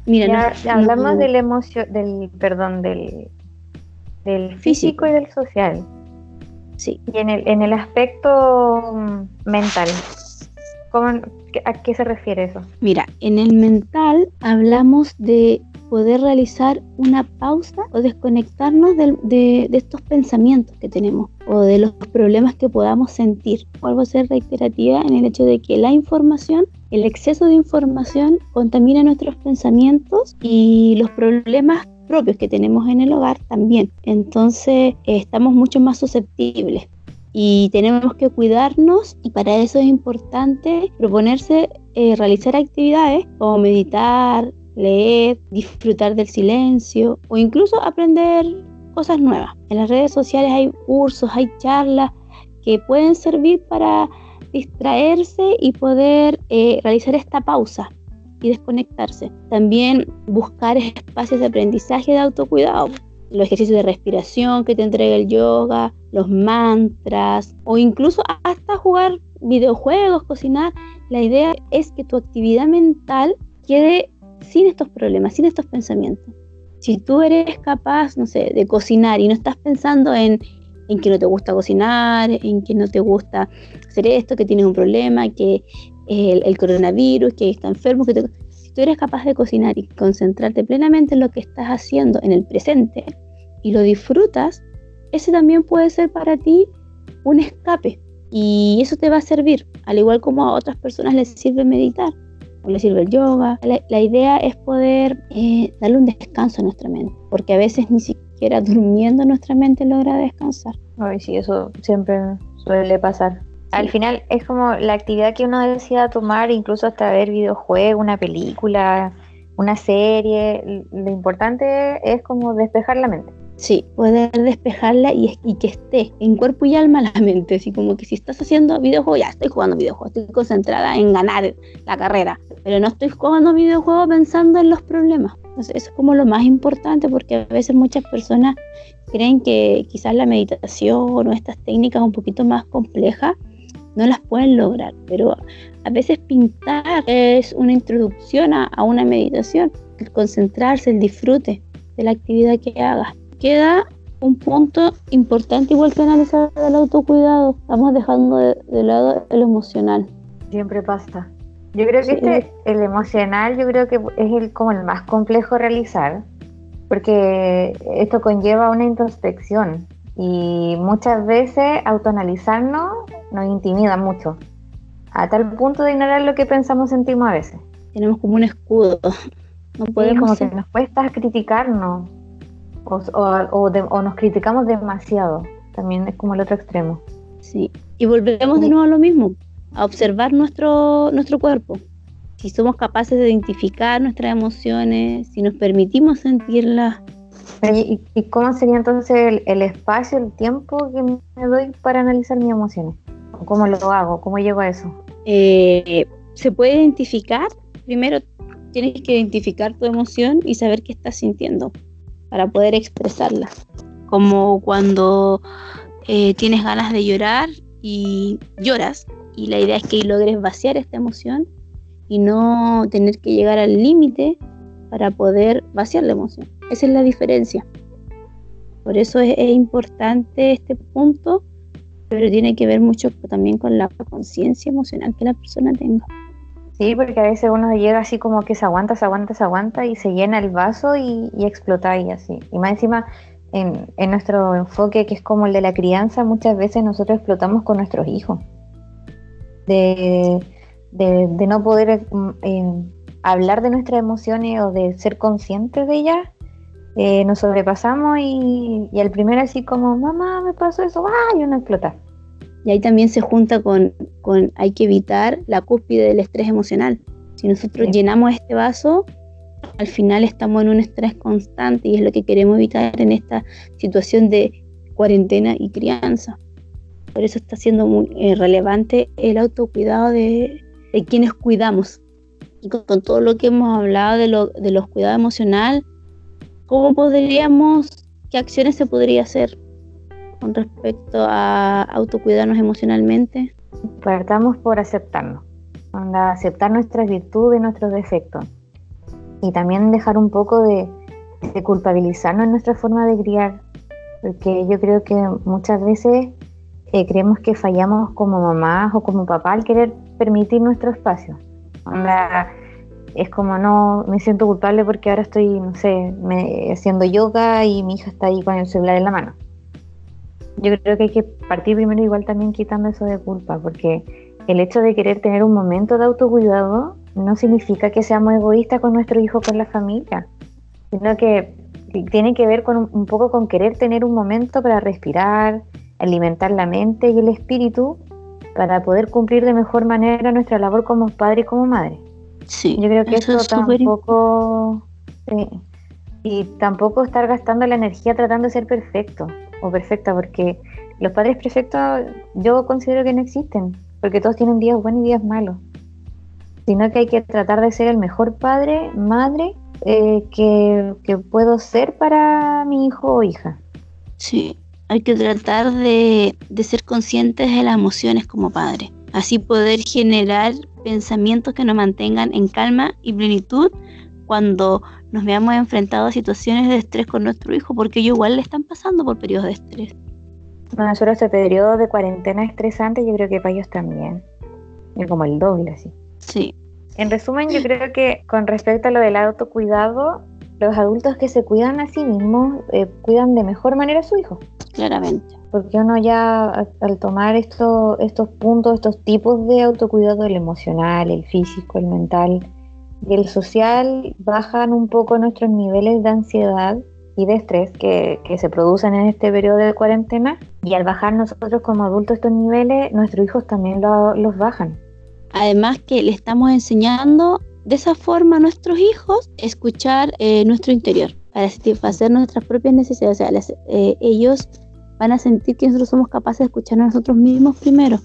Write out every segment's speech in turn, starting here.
Mira, Ya hablamos del físico y del social. Sí. Y en el aspecto mental, ¿a qué se refiere eso? Mira, en el mental hablamos de poder realizar una pausa o desconectarnos de estos pensamientos que tenemos o de los problemas que podamos sentir. Vuelvo a ser reiterativa en el hecho de que la información, el exceso de información contamina nuestros pensamientos y los problemas propios que tenemos en el hogar también. Entonces estamos mucho más susceptibles. Y tenemos que cuidarnos, y para eso es importante proponerse realizar actividades como meditar, leer, disfrutar del silencio o incluso aprender cosas nuevas. En las redes sociales hay cursos, hay charlas que pueden servir para distraerse y poder realizar esta pausa y desconectarse. También buscar espacios de aprendizaje de autocuidado. Los ejercicios de respiración que te entrega el yoga, los mantras o incluso hasta jugar videojuegos, cocinar. La idea es que tu actividad mental quede sin estos problemas, sin estos pensamientos. Si tú eres capaz, no sé, de cocinar y no estás pensando en que no te gusta cocinar, en que no te gusta hacer esto, que tienes un problema, que el coronavirus, que está enfermo, si tú eres capaz de cocinar y concentrarte plenamente en lo que estás haciendo en el presente y lo disfrutas, ese también puede ser para ti un escape y eso te va a servir, al igual como a otras personas les sirve meditar o les sirve el yoga. La idea es poder darle un descanso a nuestra mente, porque a veces ni siquiera durmiendo nuestra mente logra descansar. Ay, sí, eso siempre suele pasar. Sí. Al final es como la actividad que uno decida tomar, incluso hasta ver videojuegos, una película, una serie. Lo importante es como despejar la mente. Sí, poder despejarla y que esté en cuerpo y alma la mente, así como que si estás haciendo videojuegos, ya estoy jugando videojuegos, estoy concentrada en ganar la carrera, pero no estoy jugando videojuegos pensando en los problemas. Entonces, eso es como lo más importante, porque a veces muchas personas creen que quizás la meditación o estas técnicas un poquito más complejas no las pueden lograr, pero a veces pintar es una introducción a una meditación, el concentrarse, el disfrute de la actividad que hagas. Queda un punto importante igual que analizar el autocuidado. Estamos dejando de lado el emocional. Siempre pasa. Yo creo que el emocional, yo creo que es como el más complejo realizar, porque esto conlleva una introspección y muchas veces autoanalizarnos nos intimida mucho, a tal punto de ignorar lo que pensamos, sentimos a veces. Tenemos como un escudo. No podemos que nos cuesta criticarnos. O nos criticamos demasiado, también es como el otro extremo. Sí, y volvemos de nuevo a lo mismo, a observar nuestro cuerpo. Si somos capaces de identificar nuestras emociones, si nos permitimos sentirlas. ¿Y cómo sería entonces el espacio, el tiempo que me doy para analizar mis emociones? ¿Cómo lo hago? ¿Cómo llego a eso? Se puede identificar. Primero tienes que identificar tu emoción y saber qué estás sintiendo para poder expresarla, como cuando tienes ganas de llorar y lloras, y la idea es que logres vaciar esta emoción y no tener que llegar al límite para poder vaciar la emoción. Esa es la diferencia. Por eso es importante este punto, pero tiene que ver mucho también con la conciencia emocional que la persona tenga. Sí, porque a veces uno llega así como que se aguanta y se llena el vaso y explota y así. Y más encima, en nuestro enfoque, que es como el de la crianza, muchas veces nosotros explotamos con nuestros hijos. De no poder hablar de nuestras emociones o de ser conscientes de ellas, nos sobrepasamos y al primero así como, mamá, me pasó eso, y uno explota. Y ahí también se junta con hay que evitar la cúspide del estrés emocional. Si nosotros llenamos este vaso, al final estamos en un estrés constante y es lo que queremos evitar en esta situación de cuarentena y crianza. Por eso está siendo muy relevante el autocuidado de quienes cuidamos. Y con todo lo que hemos hablado de los cuidados emocionales, ¿qué acciones se podría hacer con respecto a autocuidarnos emocionalmente? Partamos por aceptarnos, aceptar nuestras virtudes y nuestros defectos. y también dejar un poco de culpabilizarnos en nuestra forma de criar, porque yo creo que muchas veces creemos que fallamos como mamás o como papá al querer permitir nuestro espacio. Onda, es como, no, me siento culpable porque ahora estoy, no sé, haciendo yoga y mi hija está ahí con el celular en la mano. Yo creo que hay que partir primero igual también quitando eso de culpa, porque el hecho de querer tener un momento de autocuidado no significa que seamos egoístas con nuestro hijo, con la familia, sino que tiene que ver con un poco con querer tener un momento para respirar, alimentar la mente y el espíritu para poder cumplir de mejor manera nuestra labor como padre y como madre. Sí, yo creo que eso esto es súper tampoco, y tampoco estar gastando la energía tratando de ser perfecto o perfecta, porque los padres perfectos yo considero que no existen, porque todos tienen días buenos y días malos, sino que hay que tratar de ser el mejor padre, madre que puedo ser para mi hijo o hija. Sí, hay que tratar de ser conscientes de las emociones como padre, así poder generar pensamientos que nos mantengan en calma y plenitud cuando nos veamos enfrentados a situaciones de estrés con nuestro hijo, porque ellos igual le están pasando por periodos de estrés. Para nosotros este periodo de cuarentena estresante yo creo que para ellos también, es como el doble así. Sí. En resumen, yo creo que con respecto a lo del autocuidado, los adultos que se cuidan a sí mismos cuidan de mejor manera a su hijo. Claramente. Porque uno ya al tomar estos puntos, estos tipos de autocuidado, el emocional, el físico, el mental y el social, bajan un poco nuestros niveles de ansiedad y de estrés que se producen en este periodo de cuarentena, y al bajar nosotros como adultos estos niveles, nuestros hijos también los bajan. Además que le estamos enseñando de esa forma a nuestros hijos escuchar nuestro interior para satisfacer nuestras propias necesidades. O sea, ellos van a sentir que nosotros somos capaces de escuchar a nosotros mismos primero,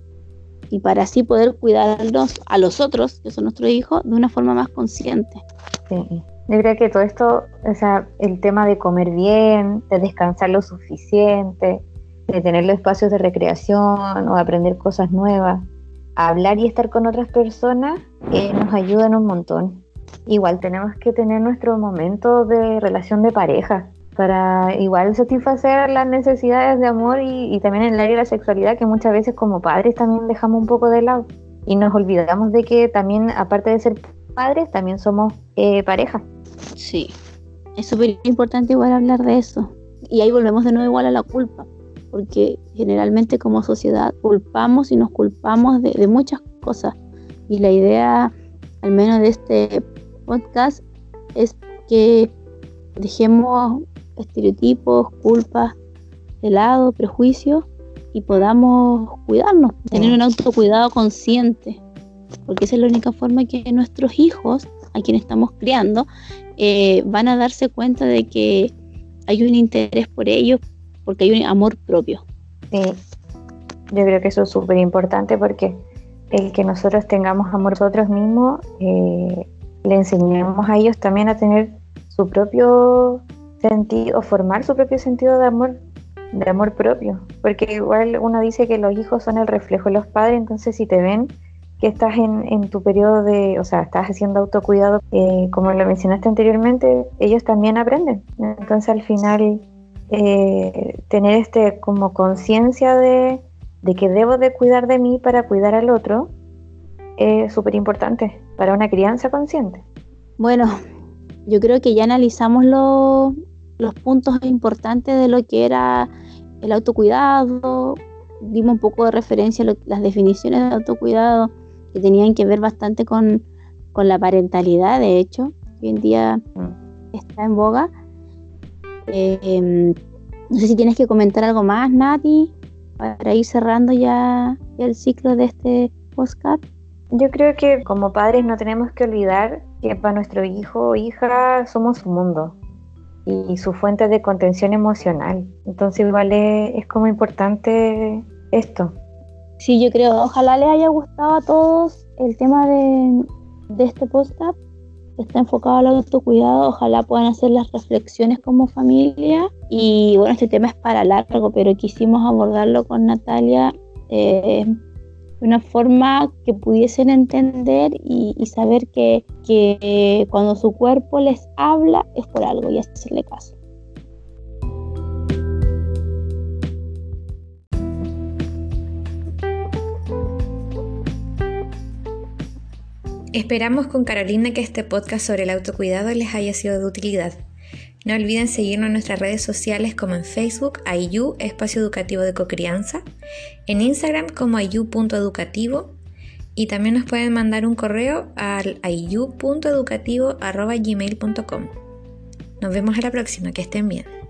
y para así poder cuidarnos a los otros, que son nuestros hijos, de una forma más consciente. Sí. Yo creo que todo esto, o sea, el tema de comer bien, de descansar lo suficiente, de tener los espacios de recreación o de aprender cosas nuevas, hablar y estar con otras personas, nos ayudan un montón. Igual tenemos que tener nuestro momento de relación de pareja para igual satisfacer las necesidades de amor y también en el área de la sexualidad, que muchas veces como padres también dejamos un poco de lado y nos olvidamos de que también, aparte de ser padres, también somos pareja. Sí, es súper importante igual hablar de eso, y ahí volvemos de nuevo igual a la culpa, porque generalmente como sociedad culpamos y nos culpamos de muchas cosas, y la idea, al menos de este podcast, es que dejemos estereotipos, culpas de lado, prejuicios, y podamos cuidarnos, tener un autocuidado consciente, porque esa es la única forma que nuestros hijos, a quienes estamos criando, van a darse cuenta de que hay un interés por ellos, porque hay un amor propio. Sí, yo creo que eso es súper importante, porque el que nosotros tengamos amor por nosotros mismos, le enseñamos a ellos también a tener su propio sentido, formar su propio sentido de amor propio, porque igual uno dice que los hijos son el reflejo de los padres, entonces si te ven que estás en tu periodo de, o sea, estás haciendo autocuidado, como lo mencionaste anteriormente, ellos también aprenden. Entonces al final tener como conciencia de que debo de cuidar de mí para cuidar al otro es súper importante para una crianza consciente. Bueno, yo creo que ya analizamos los puntos importantes de lo que era el autocuidado, dimos un poco de referencia a las definiciones de autocuidado, que tenían que ver bastante con la parentalidad, de hecho, que hoy en día está en boga. No sé si tienes que comentar algo más, Nati, para ir cerrando ya el ciclo de este podcast. Yo creo que como padres no tenemos que olvidar que para nuestro hijo o hija somos su mundo y su fuente de contención emocional. Entonces igual es como importante esto. Sí, yo creo, ojalá les haya gustado a todos el tema de este podcast. Está enfocado al autocuidado, ojalá puedan hacer las reflexiones como familia. Y bueno, este tema es para largo, pero quisimos abordarlo con Natalia de una forma que pudiesen entender y saber que cuando su cuerpo les habla es por algo y hacerle caso. Esperamos con Carolina que este podcast sobre el autocuidado les haya sido de utilidad. No olviden seguirnos en nuestras redes sociales como en Facebook, IU, Espacio Educativo de Cocrianza, en Instagram como iu.educativo y también nos pueden mandar un correo al iu.educativo@gmail.com. Nos vemos a la próxima, que estén bien.